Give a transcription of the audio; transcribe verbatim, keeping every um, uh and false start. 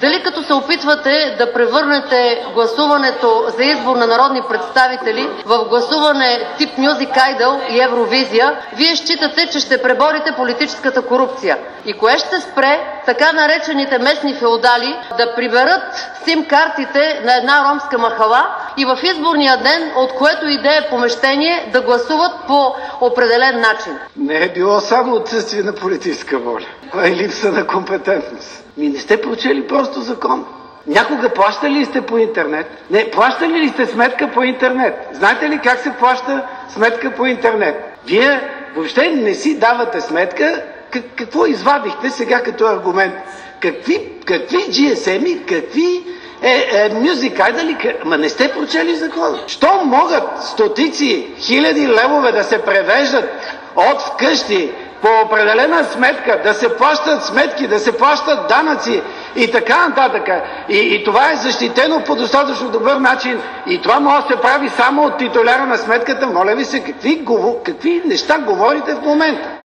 Дали като се опитвате да превърнете гласуването за избор на народни представители в гласуване тип Music Idol и Евровизия, вие считате, че ще преборите политическата корупция? И кое ще спре така наречените местни феодали да приберат сим-картите на една ромска махала и в изборния ден, от което и да е помещение, да гласуват по определен начин? Не е било само отсъствие на политическа воля. Това е липса на компетентност. Ми не сте прочели просто закон. Някога плащали ли сте по интернет? Не, плащали ли сте сметка по интернет? Знаете ли как се плаща сметка по интернет? Вие въобще не си давате сметка как, какво извадихте сега като аргумент. Какви, какви джи ес ем-и, какви е, е, Music Idol, ама не сте прочели закона. Що могат стотици хиляди левове да се превеждат от вкъщи по определена сметка, да се плащат сметки, да се плащат данъци и така нататък. И, и това е защитено по достатъчно добър начин. И това може да се прави само от титуляра на сметката. Моля ви се, какви, какви неща говорите в момента?